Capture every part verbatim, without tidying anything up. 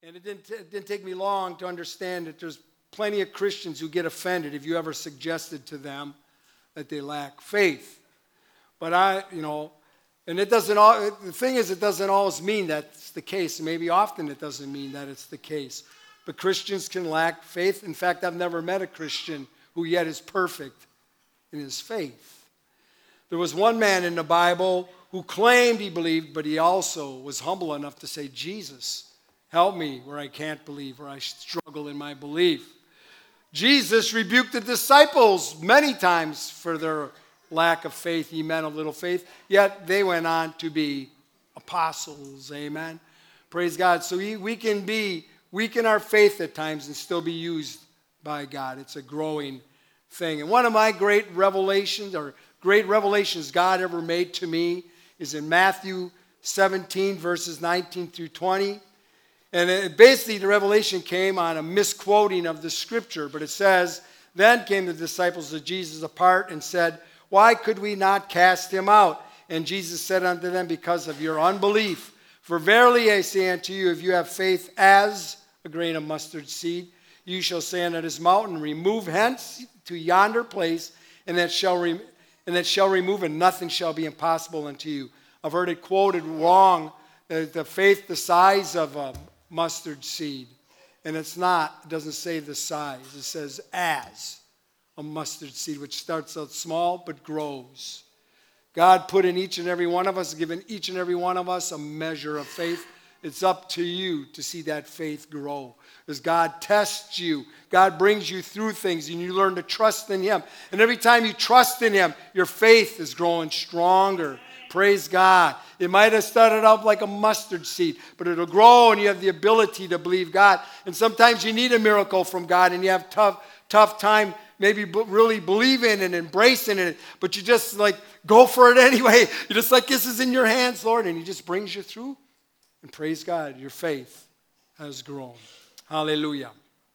And it didn't, it didn't take me long to understand that there's plenty of Christians who get offended if you ever suggested to them that they lack faith. But I, you know, and it doesn't, all, the thing is, it doesn't always mean that's the case. Maybe often it doesn't mean that it's the case. But Christians can lack faith. In fact, I've never met a Christian who yet is perfect in his faith. There was one man in the Bible who claimed he believed, but he also was humble enough to say, Jesus, help me where I can't believe, where I struggle in my belief. Jesus rebuked the disciples many times for their lack of faith. He meant a little faith, yet they went on to be apostles. Amen. Praise God. So we, we can be weak in our faith at times and still be used by God. It's a growing thing. And one of my great revelations, or great revelations God ever made to me, is in Matthew seventeen, verses nineteen through twenty. And it, basically the revelation came on a misquoting of the scripture. But it says, then came the disciples of Jesus apart and said, why could we not cast him out? And Jesus said unto them, because of your unbelief. For verily I say unto you, if you have faith as a grain of mustard seed, you shall say unto this mountain, remove hence to yonder place, and that shall re- and that shall remove, and nothing shall be impossible unto you. I've heard it quoted wrong, that the faith the size of a mustard seed. And it's not, it doesn't say the size. It says as a mustard seed, which starts out small but grows. God put in each and every one of us, given each and every one of us a measure of faith. It's up to you to see that faith grow. As God tests you, God brings you through things, and you learn to trust in him. And every time you trust in him, your faith is growing stronger. Praise God. It might have started out like a mustard seed, but it'll grow, and you have the ability to believe God. And sometimes you need a miracle from God, and you have tough, tough time maybe really believing and embracing it, but you just like go for it anyway. You're just like, this is in your hands, Lord, and he just brings you through. And praise God, your faith has grown. Hallelujah.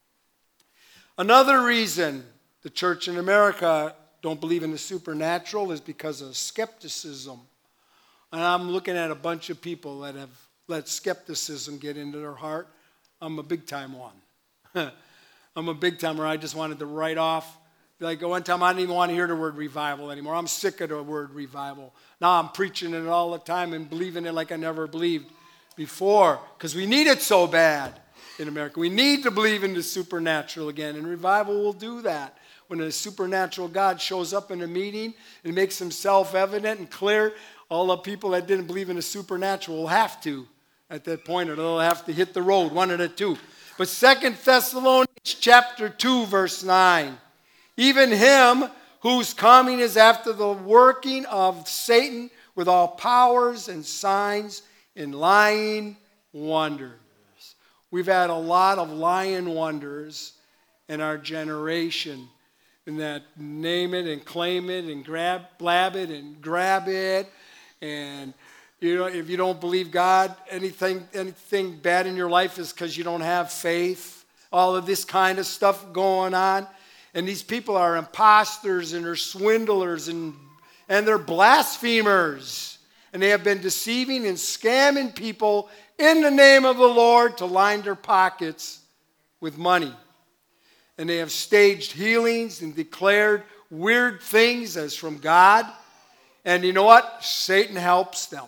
Another reason the church in America don't believe in the supernatural is because of skepticism. And I'm looking at a bunch of people that have let skepticism get into their heart. I'm a big-time one. I'm a big-timer. I just wanted to write off. Like one time, I didn't even want to hear the word revival anymore. I'm sick of the word revival. Now I'm preaching it all the time and believing it like I never believed before, because we need it so bad in America. We need to believe in the supernatural again, and revival will do that. When a supernatural God shows up in a meeting and makes himself evident and clear, all the people that didn't believe in the supernatural will have to at that point, or they'll have to hit the road, one of the two. But Second Thessalonians chapter two, verse nine, even him whose coming is after the working of Satan with all powers and signs and lying wonders. We've had a lot of lying wonders in our generation, and that name it and claim it and grab, blab it and grab it. And you know, if you don't believe God, anything, anything bad in your life is because you don't have faith. All of this kind of stuff going on. And these people are imposters and they're swindlers and, and they're blasphemers. And they have been deceiving and scamming people in the name of the Lord to line their pockets with money. And they have staged healings and declared weird things as from God. And you know what? Satan helps them.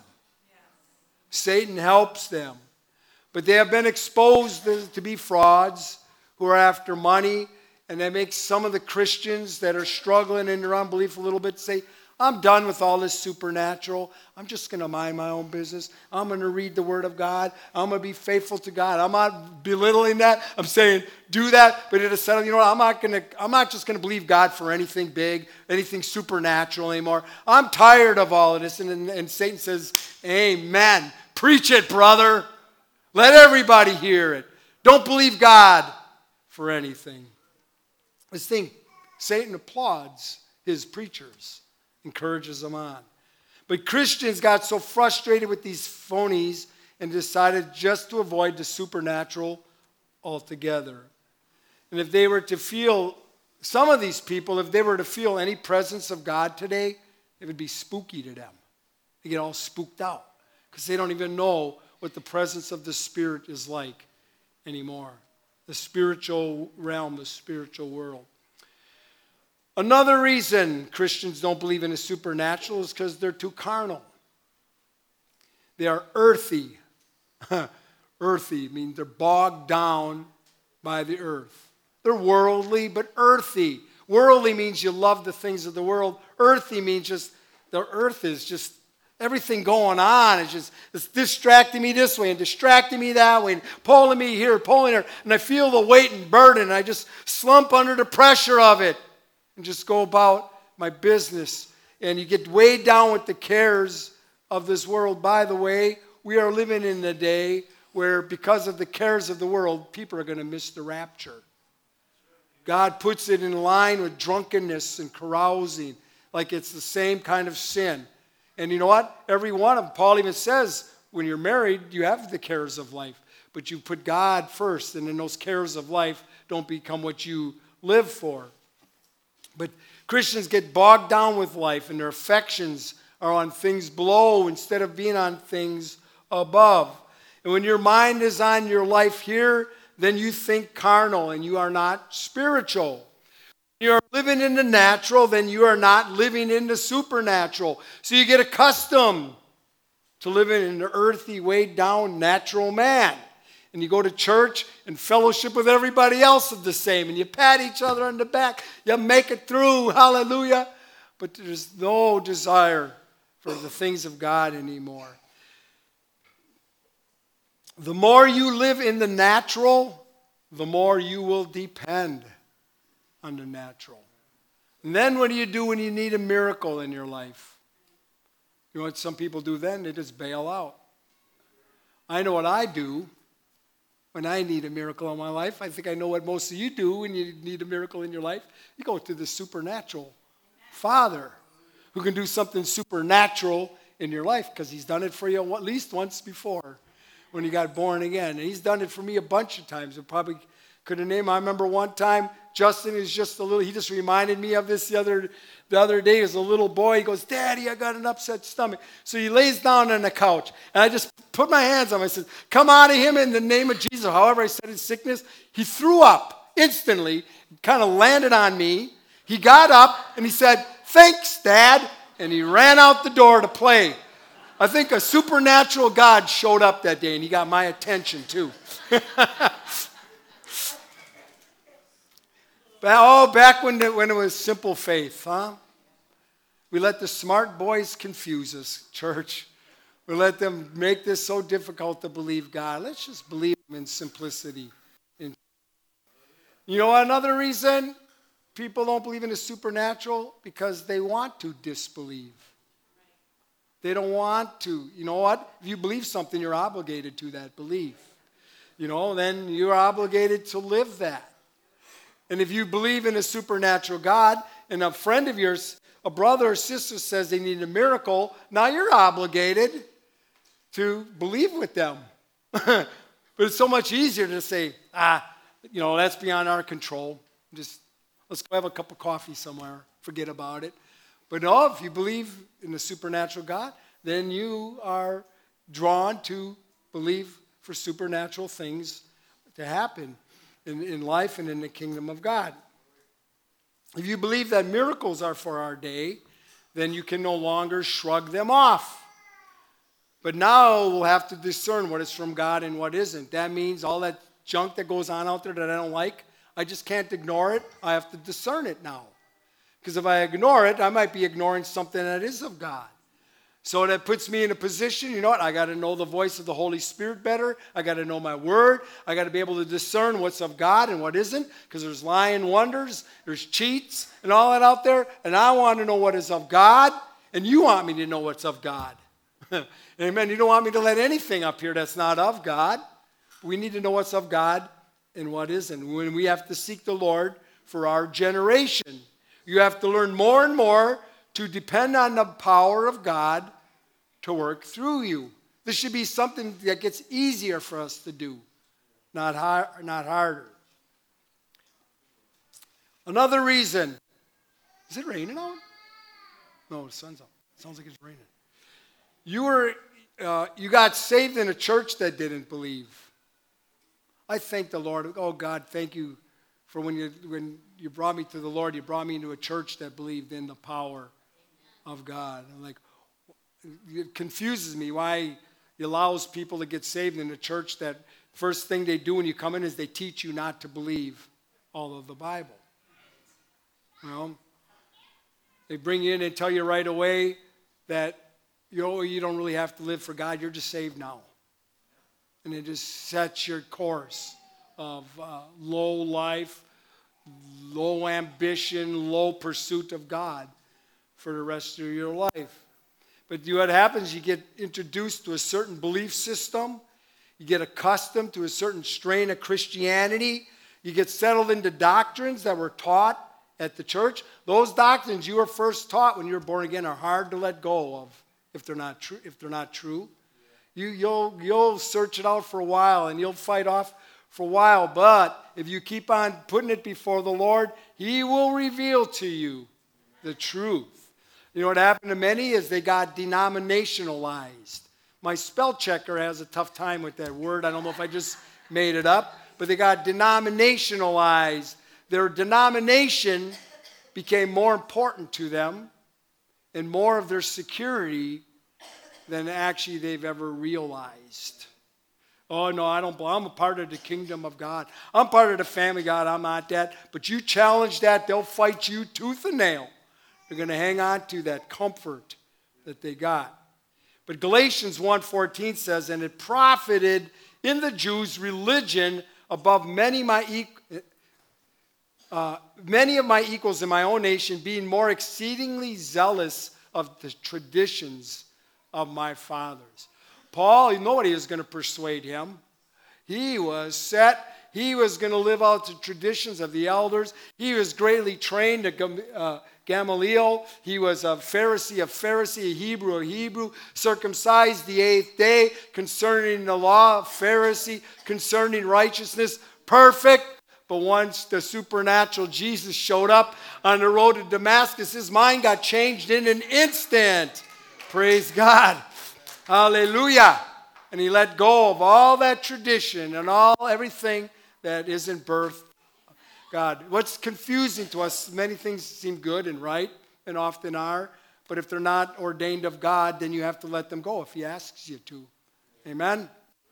Satan helps them. But they have been exposed to be frauds who are after money. And that makes some of the Christians that are struggling in their unbelief a little bit say, I'm done with all this supernatural. I'm just going to mind my own business. I'm going to read the Word of God. I'm going to be faithful to God. I'm not belittling that. I'm saying do that, but it is settled. You know what? I'm not going to. I'm not just going to believe God for anything big, anything supernatural anymore. I'm tired of all of this. And, and, and Satan says, "Amen. Preach it, brother. Let everybody hear it. Don't believe God for anything." This thing, Satan applauds his preachers. Encourages them on. But Christians got so frustrated with these phonies and decided just to avoid the supernatural altogether. And if they were to feel, some of these people, if they were to feel any presence of God today, it would be spooky to them. They get all spooked out because they don't even know what the presence of the Spirit is like anymore. The spiritual realm, the spiritual world. Another reason Christians don't believe in the supernatural is because they're too carnal. They are earthy. Earthy means they're bogged down by the earth. They're worldly, but earthy. Worldly means you love the things of the world. Earthy means just, the earth is just everything going on. It's just, it's distracting me this way and distracting me that way and pulling me here, pulling there. And I feel the weight and burden. And I just slump under the pressure of it and just go about my business. And you get weighed down with the cares of this world. By the way, we are living in a day where because of the cares of the world, people are going to miss the rapture. God puts it in line with drunkenness and carousing, like it's the same kind of sin. And you know what? Every one of them, Paul even says, when you're married, you have the cares of life. But you put God first, and then those cares of life don't become what you live for. But Christians get bogged down with life, and their affections are on things below instead of being on things above. And when your mind is on your life here, then you think carnal and you are not spiritual. When you are living in the natural, then you are not living in the supernatural. So you get accustomed to living in the earthy, weighed down, natural man. And you go to church and fellowship with everybody else of the same. And you pat each other on the back. You make it through. Hallelujah. But there's no desire for the things of God anymore. The more you live in the natural, the more you will depend on the natural. And then what do you do when you need a miracle in your life? You know what some people do then? They just bail out. I know what I do when I need a miracle in my life. I think I know what most of you do when you need a miracle in your life. You go to the supernatural Father who can do something supernatural in your life because he's done it for you at least once before when you got born again. And he's done it for me a bunch of times. I probably could have named. I remember one time, Justin is just a little, he just reminded me of this the other, the other day as a little boy. He goes, Daddy, I got an upset stomach. So he lays down on the couch. And I just put my hands on him. I said, come out of him in the name of Jesus. However I said his sickness. He threw up instantly, kind of landed on me. He got up and he said, thanks, Dad. And he ran out the door to play. I think a supernatural God showed up that day, and he got my attention, too. Oh, back when, the, when it was simple faith, huh? We let the smart boys confuse us, church. We let them make this so difficult to believe God. Let's just believe him in simplicity. You know another reason people don't believe in the supernatural? Because they want to disbelieve. They don't want to. You know what? If you believe something, you're obligated to that belief. You know, then you're obligated to live that. And if you believe in a supernatural God, and a friend of yours, a brother or sister says they need a miracle, now you're obligated to believe with them. But it's so much easier to say, ah, you know, that's beyond our control. Just let's go have a cup of coffee somewhere. Forget about it. But no, if you believe in the supernatural God, then you are drawn to believe for supernatural things to happen in, in life and in the kingdom of God. If you believe that miracles are for our day, then you can no longer shrug them off. But now we'll have to discern what is from God and what isn't. That means all that junk that goes on out there that I don't like, I just can't ignore it. I have to discern it now. Because if I ignore it, I might be ignoring something that is of God. So that puts me in a position, you know what, I got to know the voice of the Holy Spirit better. I got to know my word. I got to be able to discern what's of God and what isn't. Because there's lying wonders, there's cheats and all that out there. And I want to know what is of God. And you want me to know what's of God. Amen. You don't want me to let anything up here that's not of God. We need to know what's of God and what isn't. When we have to seek the Lord for our generation. You have to learn more and more to depend on the power of God to work through you. This should be something that gets easier for us to do, not, hard, not harder. Another reason. Is it raining out? No, the sun's out. It sounds like it's raining. You were, uh, you got saved in a church that didn't believe. I thank the Lord. Oh, God, thank you for when you when you brought me to the Lord, you brought me into a church that believed in the power of God. I'm like, it confuses me why he allows people to get saved in a church that first thing they do when you come in is they teach you not to believe all of the Bible. You know, they bring you in and tell you right away that you know, you don't really have to live for God. You're just saved now. And it just sets your course of uh, low life, low ambition, low pursuit of God for the rest of your life. But what happens, you get introduced to a certain belief system. You get accustomed to a certain strain of Christianity. You get settled into doctrines that were taught at the church. Those doctrines you were first taught when you were born again are hard to let go of if they're not true. If they're not true, you, you'll you'll search it out for a while and you'll fight off for a while. But if you keep on putting it before the Lord, He will reveal to you the truth. You know what happened to many is they got denominationalized. My spell checker has a tough time with that word. I don't know if I just made it up, but they got denominationalized. Their denomination became more important to them and more of their security than actually they've ever realized. Oh, no, I don't. I'm a part of the kingdom of God. I'm part of the family of God. I'm not that. But you challenge that, they'll fight you tooth and nail. They're going to hang on to that comfort that they got. But Galatians one fourteen says, and it profited in the Jews religion above many my equals. Uh, many of my equals in my own nation being more exceedingly zealous of the traditions of my fathers. Paul, nobody was going to persuade him. He was set. He was going to live out the traditions of the elders. He was greatly trained at uh, Gamaliel. He was a Pharisee of Pharisee, a Hebrew of Hebrew, circumcised the eighth day, concerning the law of Pharisee, concerning righteousness, perfect. But once the supernatural Jesus showed up on the road to Damascus, his mind got changed in an instant. Praise God. Hallelujah. And he let go of all that tradition and all everything that isn't birth God. What's confusing to us, many things seem good and right and often are, but if they're not ordained of God, then you have to let them go if He asks you to. Amen?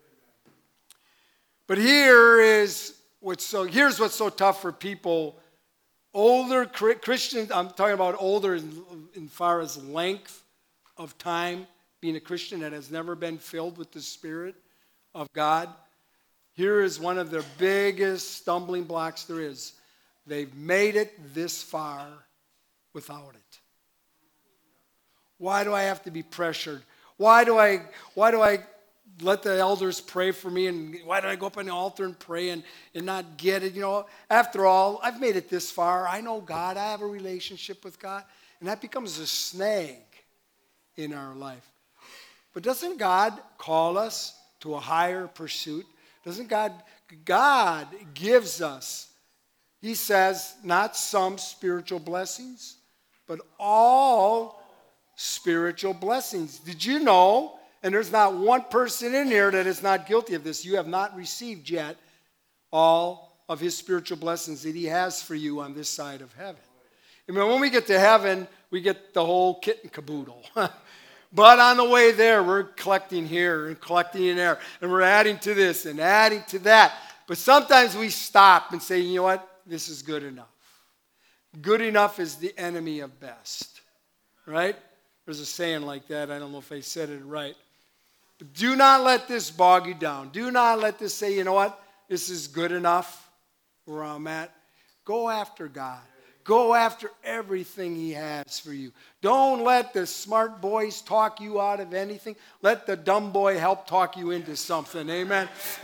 But here is what's so, here's what's so tough for people. Older Christians, I'm talking about older in, in far as length of time, being a Christian that has never been filled with the Spirit of God. Here is one of the biggest stumbling blocks there is. They've made it this far without it. Why do I have to be pressured? Why do I, why do I let the elders pray for me? And why do I go up on the altar and pray and, and not get it? You know, after all, I've made it this far. I know God. I have a relationship with God. And that becomes a snag in our life. But doesn't God call us to a higher pursuit? Doesn't God, God gives us, He says, not some spiritual blessings, but all spiritual blessings. Did you know, and there's not one person in here that is not guilty of this, you have not received yet all of His spiritual blessings that He has for you on this side of heaven. I mean, when we get to heaven, we get the whole kit and caboodle. But on the way there, we're collecting here and collecting in there, and we're adding to this and adding to that. But sometimes we stop and say, you know what? This is good enough. Good enough is the enemy of best. Right? There's a saying like that. I don't know if I said it right. But do not let this bog you down. Do not let this say, you know what? This is good enough where I'm at. Go after God. Go after everything He has for you. Don't let the smart boys talk you out of anything. Let the dumb boy help talk you into something. Amen?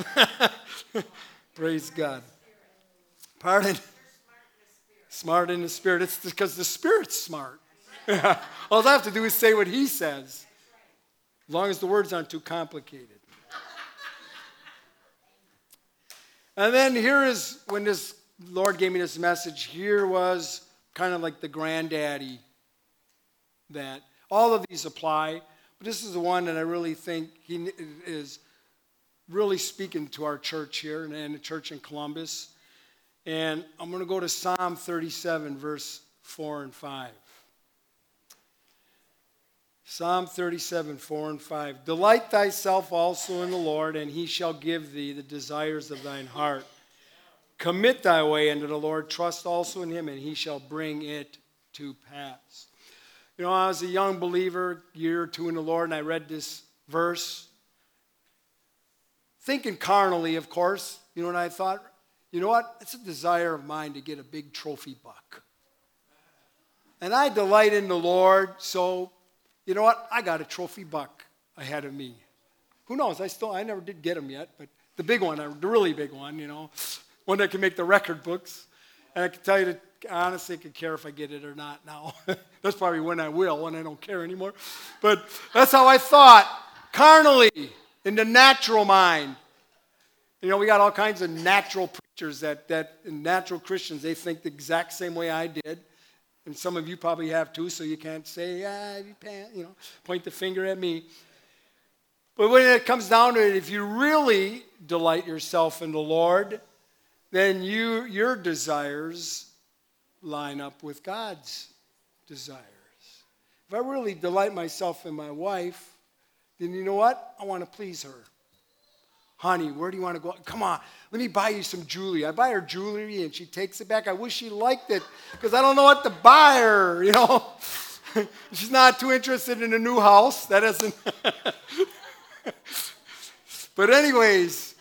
Praise God. Pardon? Smart in the Spirit. It's because the Spirit's smart. All I have to do is say what He says. As long as the words aren't too complicated. And then here is when this Lord gave me this message. Here was kind of like the granddaddy that all of these apply, but this is the one that I really think he is really speaking to our church here and, and the church in Columbus. And I'm going to go to Psalm thirty-seven, verse four and five. Psalm thirty-seven, four and five. Delight thyself also in the Lord, and he shall give thee the desires of thine heart. Commit thy way unto the Lord. Trust also in him, and he shall bring it to pass. You know, I was a young believer, a year or two in the Lord, and I read this verse. Thinking carnally, of course, you know, and I thought, you know what? It's a desire of mine to get a big trophy buck. And I delight in the Lord, so, you know what? I got a trophy buck ahead of me. Who knows? I still, I never did get him yet, but the big one, the really big one, you know, one that can make the record books. And I can tell you that, honestly, I could care if I get it or not now. That's probably when I will, when I don't care anymore. But that's how I thought, carnally, in the natural mind. You know, we got all kinds of natural preachers that, that natural Christians, they think the exact same way I did. And some of you probably have too, so you can't say, ah, you can't, you know, point the finger at me. But when it comes down to it, if you really delight yourself in the Lord, then you your desires line up with God's desires. If I really delight myself in my wife, then you know what? I want to please her. Honey, where do you want to go? Come on, let me buy you some jewelry. I buy her jewelry and she takes it back. I wish she liked it because I don't know what to buy her, you know. She's not too interested in a new house. That isn't. But anyways,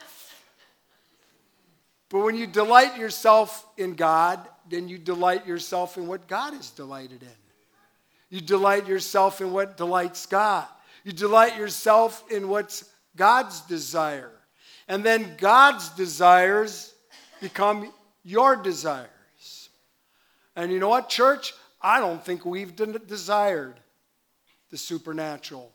but when you delight yourself in God, then you delight yourself in what God is delighted in. You delight yourself in what delights God. You delight yourself in what's God's desire. And then God's desires become your desires. And you know what, church? I don't think we've de- desired the supernatural.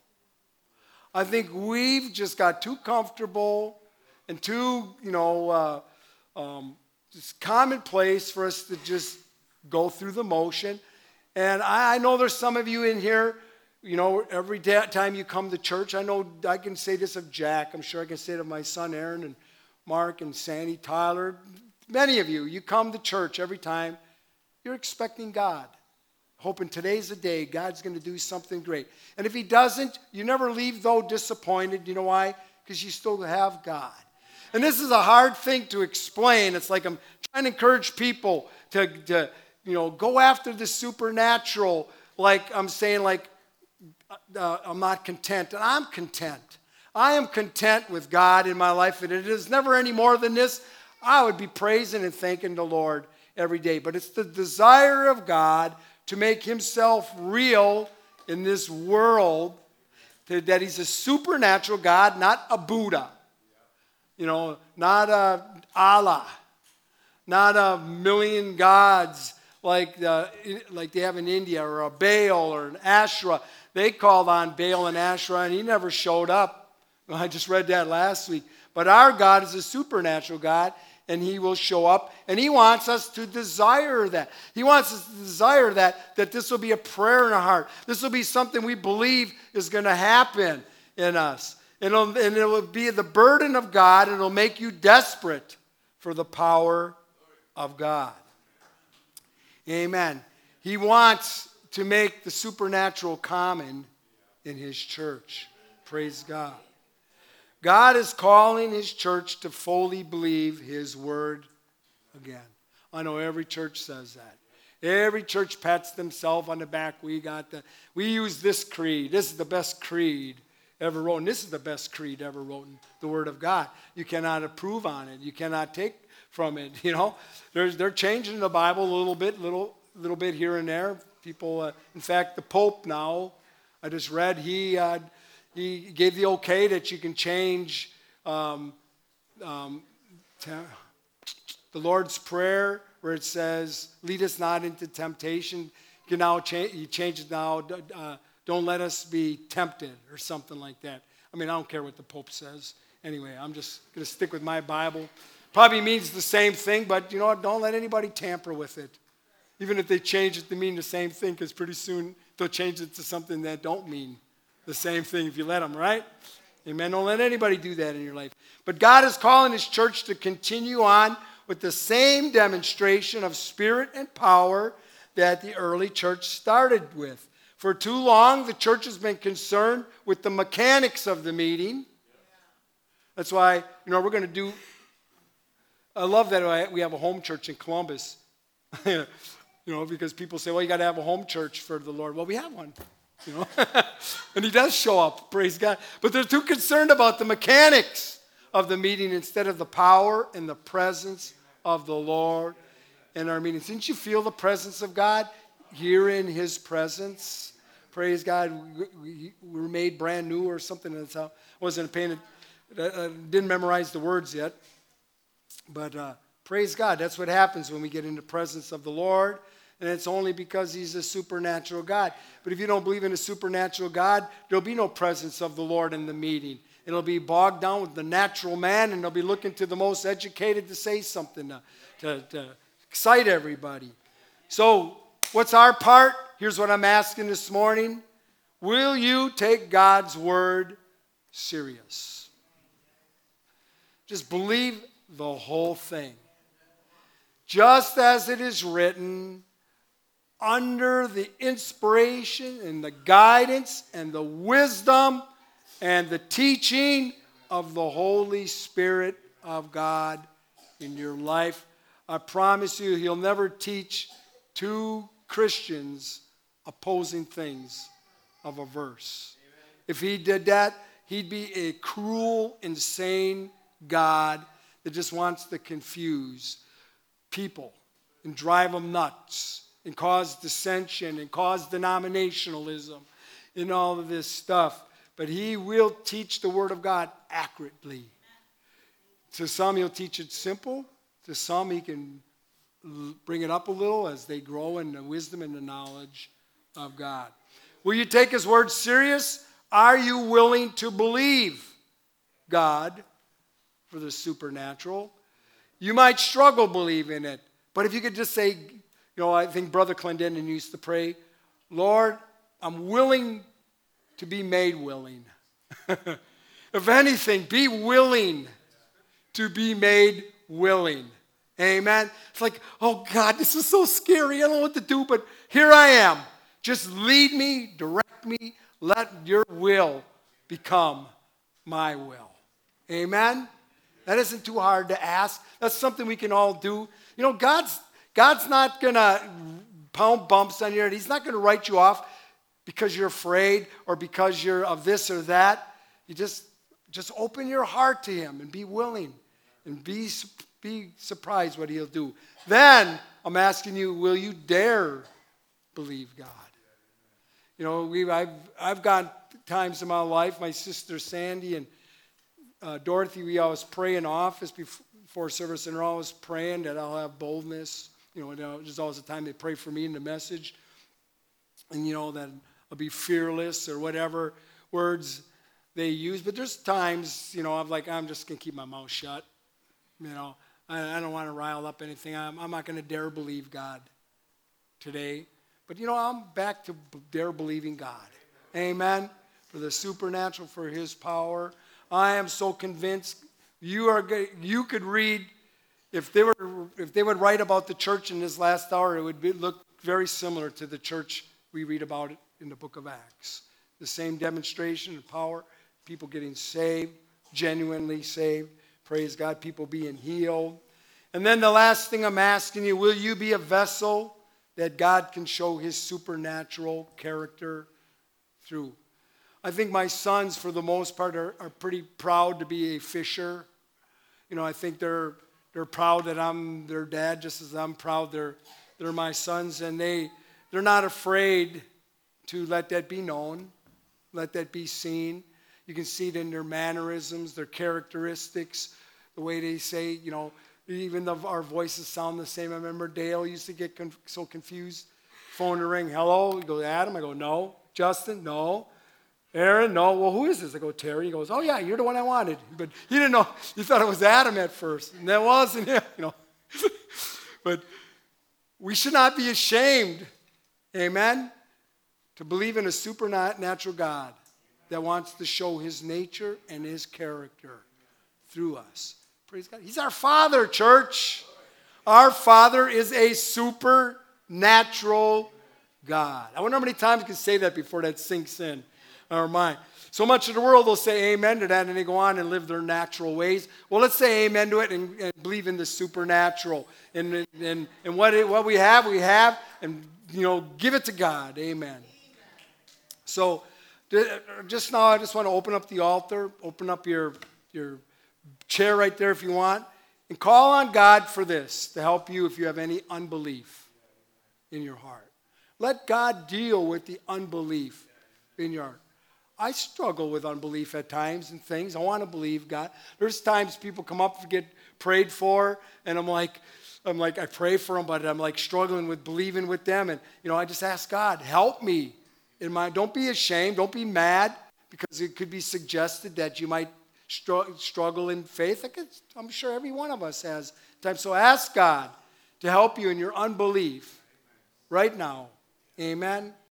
I think we've just got too comfortable and too, you know, uh, um, just commonplace for us to just go through the motion. And I, I know there's some of you in here, you know, every day, time you come to church, I know I can say this of Jack. I'm sure I can say it of my son Aaron and Mark and Sandy, Tyler. Many of you, you come to church every time. You're expecting God. Hoping today's the day God's going to do something great. And if he doesn't, you never leave, though, disappointed. You know why? Because you still have God. And this is a hard thing to explain. It's like I'm trying to encourage people to, to you know, go after the supernatural. Like I'm saying, like, uh, I'm not content. And I'm content. I am content with God in my life. And it is never any more than this. I would be praising and thanking the Lord every day. But it's the desire of God to make himself real in this world, to, that he's a supernatural God, not a Buddha, you know, not a Allah, not a million gods like the, like they have in India, or a Baal or an Asherah. They called on Baal and Asherah, and he never showed up. I just read that last week. But our God is a supernatural God, and he will show up, and he wants us to desire that. He wants us to desire that, that this will be a prayer in our heart. This will be something we believe is going to happen in us. And it'll, and it will be the burden of God, and it'll make you desperate for the power of God. Amen. He wants to make the supernatural common in his church. Praise God. God is calling his church to fully believe his word again. I know every church says that. Every church pats themselves on the back. We got the, we use this creed. This is the best creed ever wrote. And this is the best creed ever wrote in the word of God. You cannot approve on it. You cannot take from it. You know, There's, they're changing the Bible a little bit, little, little bit here and there. People, uh, in fact, the Pope now, I just read, he... Uh, He gave the okay that you can change um, um, the Lord's Prayer, where it says, lead us not into temptation. You can now change, you change it now, uh, don't let us be tempted, or something like that. I mean, I don't care what the Pope says. Anyway, I'm just going to stick with my Bible. Probably means the same thing, but you know what? Don't let anybody tamper with it. Even if they change it to mean the same thing, because pretty soon they'll change it to something that don't mean the same thing if you let them, right? Amen. Don't let anybody do that in your life. But God is calling his church to continue on with the same demonstration of spirit and power that the early church started with. For too long, the church has been concerned with the mechanics of the meeting. That's why, you know, we're going to do, I love that we have a home church in Columbus. You know, because people say, well, you got to have a home church for the Lord. Well, we have one, you know. And he does show up, praise God. But they're too concerned about the mechanics of the meeting instead of the power and the presence of the Lord in our meetings. Didn't you feel the presence of God here in his presence? Praise God. We were made brand new or something. That's how I wasn't paying it. I didn't memorize the words yet. But uh, praise God. That's what happens when we get in the presence of the Lord. And it's only because he's a supernatural God. But if you don't believe in a supernatural God, there'll be no presence of the Lord in the meeting. It'll be bogged down with the natural man, and they'll be looking to the most educated to say something to, to, to excite everybody. So what's our part? Here's what I'm asking this morning. Will you take God's word serious? Just believe the whole thing. Just as it is written, under the inspiration and the guidance and the wisdom and the teaching of the Holy Spirit of God in your life. I promise you, he'll never teach two Christians opposing things of a verse. If he did that, he'd be a cruel, insane God that just wants to confuse people and drive them nuts and cause dissension and cause denominationalism and all of this stuff. But he will teach the Word of God accurately. To some, he'll teach it simple. To some, he can bring it up a little as they grow in the wisdom and the knowledge of God. Will you take his word serious? Are you willing to believe God for the supernatural? You might struggle believing it. But if you could just say, you know, I think Brother Clendenin used to pray, Lord, I'm willing to be made willing. If anything, be willing to be made willing. Amen. It's like, oh God, this is so scary. I don't know what to do, but here I am. Just lead me, direct me. Let your will become my will. Amen. That isn't too hard to ask. That's something we can all do. You know, God's God's not going to pound bumps on your head. He's not going to write you off because you're afraid or because you're of this or that. You just, just open your heart to him and be willing and be, be surprised what he'll do. Then I'm asking you, will you dare believe God? You know, we I've I've got times in my life, my sister Sandy and uh, Dorothy, we always pray in office before service, and they're always praying that I'll have boldness. You know, and there's always a time they pray for me in the message, and you know that I'll be fearless or whatever words they use. But there's times, you know, I'm like, I'm just gonna keep my mouth shut. You know, I, I don't want to rile up anything. I'm, I'm not gonna dare believe God today. But, you know, I'm back to dare believing God. Amen. For the supernatural, for his power. I am so convinced you are. You could read, if they were, if they would write about the church in this last hour, it would be, look very similar to the church we read about it in the book of Acts. The same demonstration of power, people getting saved, genuinely saved. Praise God, people being healed. And then the last thing I'm asking you, will you be a vessel that God can show his supernatural character through? I think my sons, for the most part, are, are pretty proud to be a fisher. You know, I think they're they're proud that I'm their dad, just as I'm proud they're they're my sons, and they they're not afraid to let that be known, let that be seen. You can see it in their mannerisms, their characteristics, the way they say, you know. Even though our voices sound the same. I remember Dale used to get conf- so confused. Phone to ring. Hello? He goes, Adam? I go, no. Justin? No. Aaron? No. Well, who is this? I go, Terry. He goes, oh, yeah, you're the one I wanted. But he didn't know. He thought it was Adam at first. And that wasn't him, you know. But we should not be ashamed, amen, to believe in a supernatural God. that wants to show his nature and his character through us. Praise God. He's our Father, church. Our Father is a supernatural God. I wonder how many times we can say that before that sinks in our mind. So much of the world will say amen to that, and they go on and live their natural ways. Well, let's say amen to it and, and believe in the supernatural. And, and, and what, it, what we have, we have, and, you know, give it to God. Amen. So just now, I just want to open up the altar, open up your, your chair right there if you want, and call on God for this to help you if you have any unbelief in your heart. Let God deal with the unbelief in your heart. I struggle with unbelief at times and things. I want to believe God. There's times people come up to get prayed for, and I'm like, I'm like, I pray for them, but I'm like struggling with believing with them. And, you know, I just ask God, help me. In my, don't be ashamed. Don't be mad, because it could be suggested that you might str- struggle in faith. I could, I'm sure every one of us has times. So ask God to help you in your unbelief right now. Amen.